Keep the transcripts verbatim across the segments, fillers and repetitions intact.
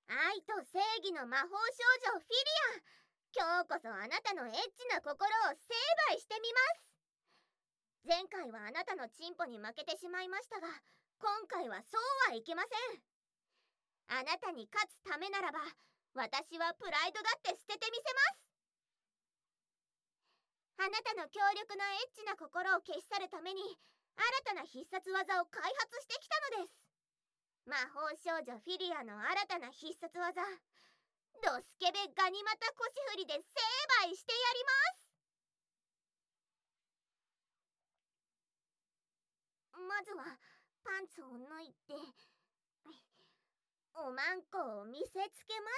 愛と正義の魔法少女フィリア、今日こそあなたのエッチな心を成敗してみます。前回はあなたのチンポに負けてしまいましたが、今回はそうはいきません。あなたに勝つためならば、私はプライドだって捨ててみせます。あなたの強力なエッチな心を消し去るために、新たな必殺技を開発してきたのです。魔法少女フィリアの新たな必殺技、ドスケベガニ股腰振りで成敗してやります。まずはパンツを脱いでおまんこを見せつけます。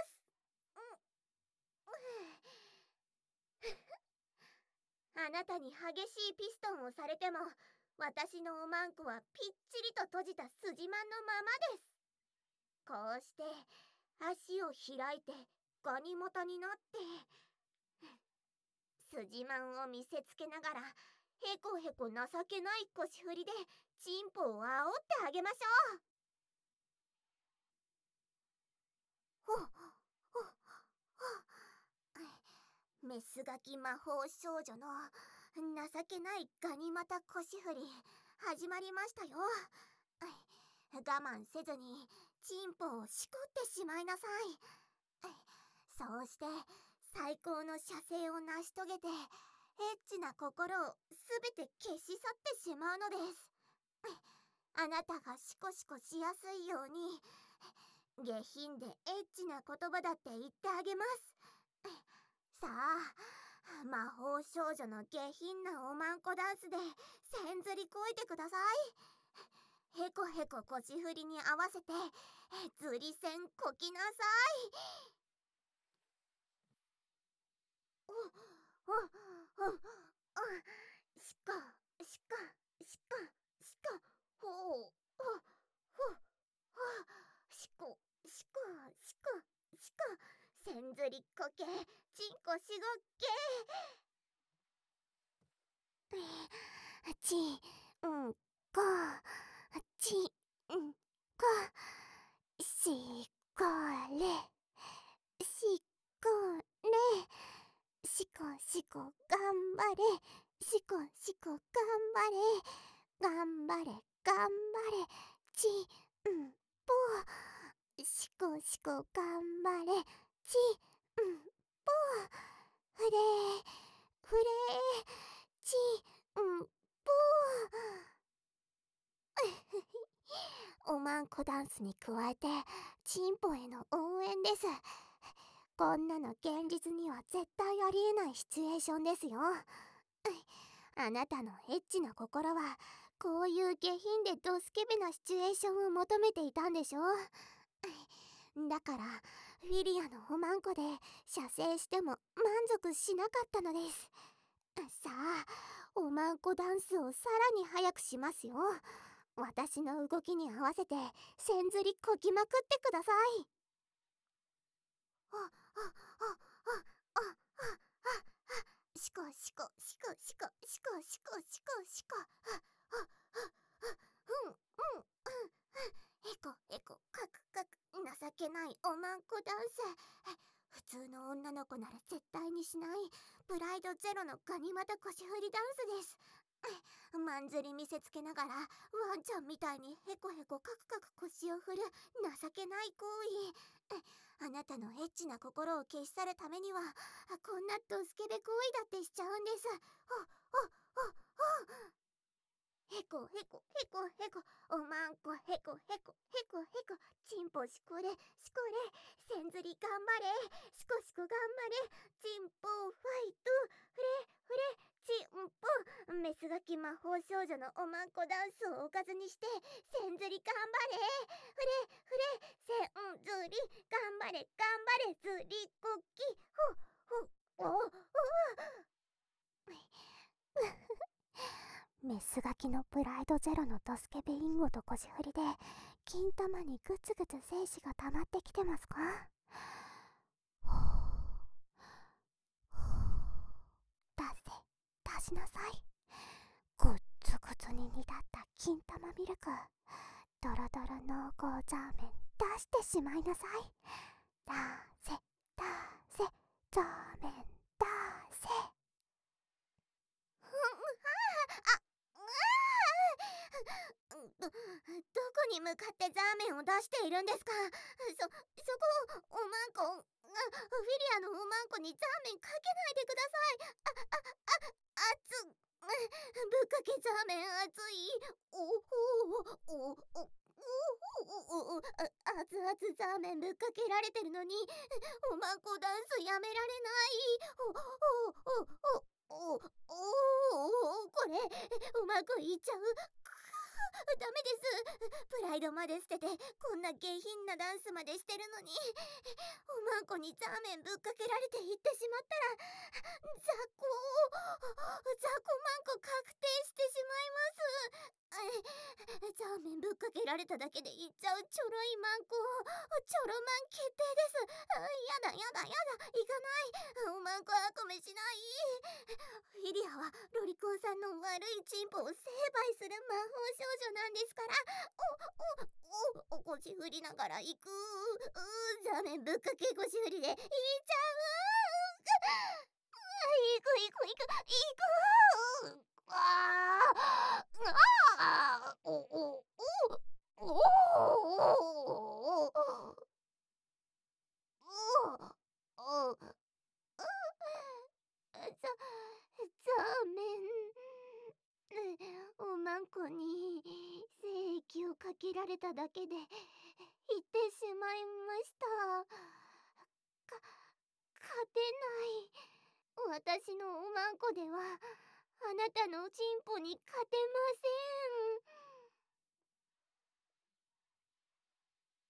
あなたに激しいピストンをされても、私のおまんこはぴっちりと閉じた筋まんのままです。こうして足を開いてガニ股になって筋まんを見せつけながら、へこへこ情けない腰振りでチンポを煽ってあげましょう。ほっほっほっメスガキ魔法少女の情けないガニ股腰振り始まりましたよ。我慢せずにチンポをしこってしまいなさい。そうして最高の射精を成し遂げて、エッチな心をすべて消し去ってしまうのです。あなたがシコシコしやすいように、下品でエッチな言葉だって言ってあげます。さあ、魔法少女の下品なおまんこダンスで線ずりこいてください。へこへこ腰振りに合わせてずり線こきなさい。おおおおしこしこしこしこほうほうほうほうしこしこしこしこ線ずりこけちんこしごけちんこちんこしこれしこれしこしこ頑張れしこしこ頑張れ頑張れ頑張れちんぽしこしこ頑張れちんぽふれふれちんぽおまんこダンスに加えてチンポへの応援です。こんなの現実には絶対ありえないシチュエーションですよ。あなたのエッチな心はこういう下品でドスケベなシチュエーションを求めていたんでしょ。だからフィリアのおまんこで射精しても満足しなかったのです。さあ、おまんこダンスをさらに早くしますよ。私の動きに合わせて線ずりこきまくってください。あ、あ、あ、あ、あ、あ、あ、しこしこしこしこしこしこしこしこ、あ、あ、あ、うん、うん、うん、へこへこかくかく情けないおまんこダンス。普通の女の子なら絶対にしないプライドゼロのガニ股腰振りダンスです。まんずり見せつけながらワンちゃんみたいにへこへこカクカク腰を振る情けない行為。あなたのエッチな心を消し去るためにはこんなドスケベ行為だってしちゃうんです。ほっほっほっほへこへこへこへこおまんこへこへこへこへこちんぽしこれしこれ線ずり頑張れしこしこ頑張れちんぽファイトふれふれちんぽメスガキ魔法少女のおまんこダンスをおかずにして線ずり頑張れふれふれ線ずり頑張れ頑張れずりこきほほおおメスガキのプライドゼロのドスケベインゴと腰振りで金玉にグツグツ精子が溜まってきてますか？出せ出しなさい。グッツグツに煮立った金玉ミルク、ドロドロ濃厚ザーメン出してしまいなさい。 だせだせザーメンだせ。ど、どこに向かってザーメンを出しているんですか？そ、そこ、おまんこ、あ、フィリアのおまんこにザーメンかけないでください。あ、あ、あ、熱っ、ぶっかけザーメン熱い。お、お、お、お、お、お、お、お、あ、熱々ザーメンぶっかけられてるのに、おまんこダンスやめられない。お、お、お、お、お、お、お、これ、おまんこいっちゃう。ダメです。プライドまで捨ててこんな下品なダンスまでしてるのに、おまんこにザーメンぶっかけられていってしまったら雑魚雑魚まんこ確定してしまいます。えザーメンぶっかけられただけでいっちゃうちょろいまんこ、ちょろまん決定です。やだやだやだ、行かない。おまんこあこめしない。フィリアはロリコンさんの悪いチンポを成敗する魔法少女なんですから。お、お、お、お腰振りながら行く。うザーメンぶっかけ腰振りで行っちゃう。行く行く行く行く。あーあー、おおおおおおお、ザ、ザーメン、おまんこに精液をかけられただけでいってしまいました。か、勝てない。私のおまんこではあなたのチンポに勝てません。